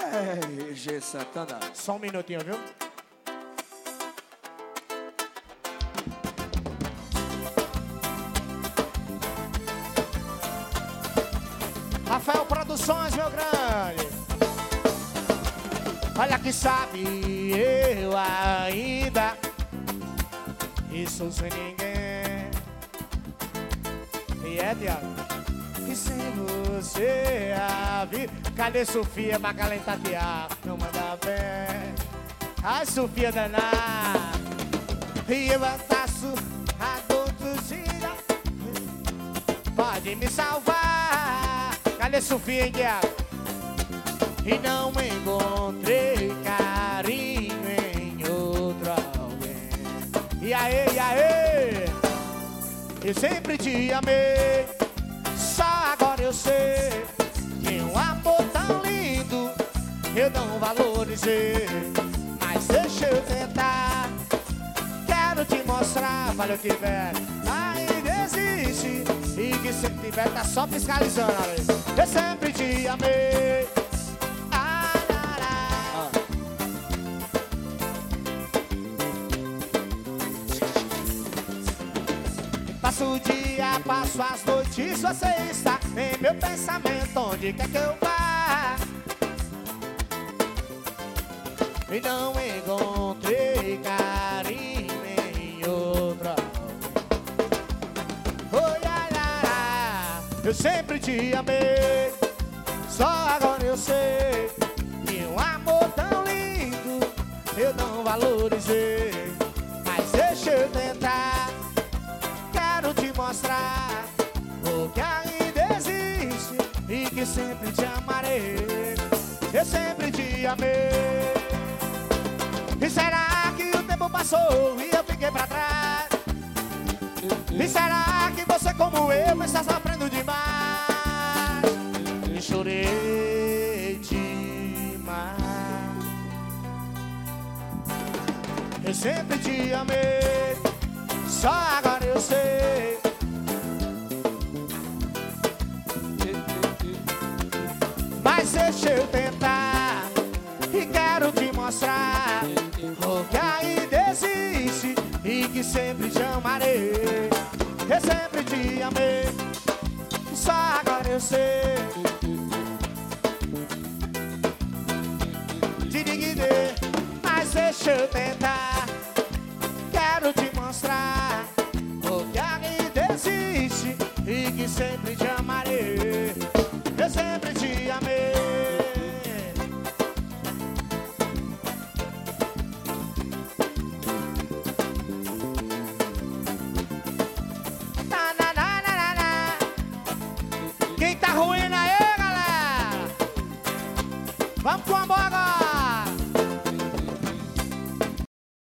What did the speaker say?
G Santana. Só um minutinho, viu? Rafael Produções, meu grande. Olha que sabe, eu ainda estou sem ninguém. E é, Thiago? E sem você a vida. Cadê Sofia pra calentar Thiago? Não manda bem. Ai, Sofia danada. E eu ataço a outro dia. Pode me salvar. Cadê Sofia, hein, Thiago? E não encontrei carinho em outro alguém. E aí, eu sempre te amei. Só agora eu sei que um amor tão lindo eu não valorizei. Mas deixa eu tentar, quero te mostrar. Valeu, tiver, ainda existe. E que se tiver tá só fiscalizando, ali. Eu sempre te amei. Passo o dia, passo as noites, você está em meu pensamento, onde quer que eu vá. E não encontrei carinho em outra. Oi, eu sempre te amei. Só agora eu sei que um amor tão lindo eu não valorizei. Mas deixa eu tentar, quero te mostrar o que ainda existe e que sempre te amarei. Eu sempre te amei. E será que o tempo passou e eu fiquei pra trás? E será que você como eu está sofrendo demais? E chorei demais. Eu sempre te amei. Só agora eu sei. Mas deixa eu tentar e quero te mostrar o que ainda existe e que sempre te amarei. Eu sempre te amei. Só agora eu sei. Mas deixa eu tentar, quero te mostrar o que ainda existe e que sempre te amarei. Eu sempre te amei. Na, na, na, na, na. Quem tá ruim aí, galera? Vamos com a bola agora.